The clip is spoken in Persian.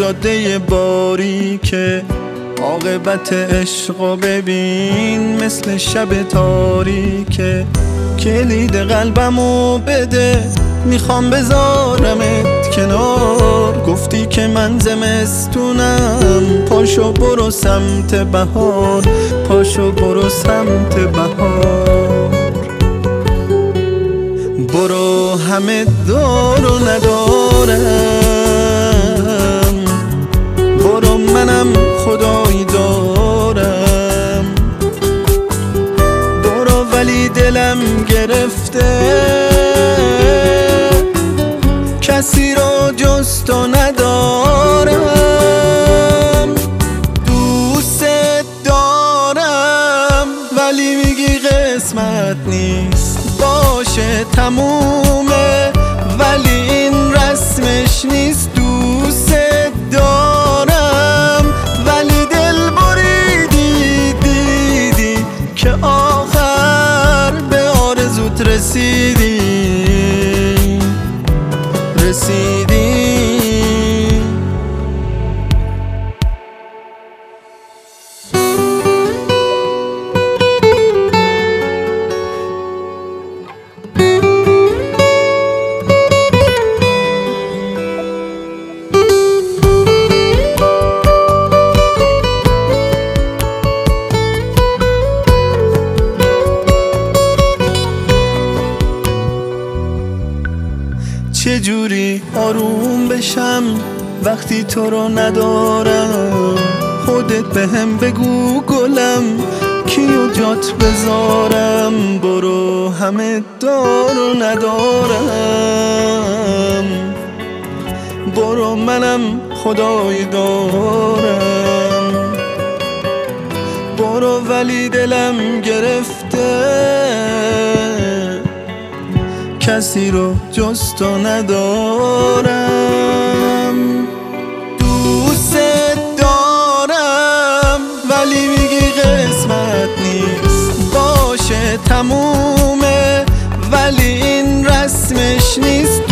جاده باریکه، عاقبت عشقو ببین مثل شب تاریکه. کلید قلبمو بده میخوام بذارمت کنار، گفتی که من زمستونم، پاشو برو سمت بهار، پاشو برو سمت بهار. برو همه دار و ندارم، برو منم خدایی دارم. برو ولی دلم گرفته، کسی رو جز تو ندارم. دوست دارم ولی میگی قسمت نیست، باشه تمومه ولی این رسمش نیست. دوست دارم ولی دل بریدی، دیدی که آخر به آرزوت رسیدی. چجوری آروم بشم وقتی تو رو ندارم؟ خودت بهم بگو گلم کیو جات بذارم. برو همه دار و ندارم، برو منم خدای دارم. برو ولی دلم گرفته، کسی رو جز تو ندارم. دوست دارم ولی میگی قسمت نیست، باشه تمومه ولی این رسمش نیست.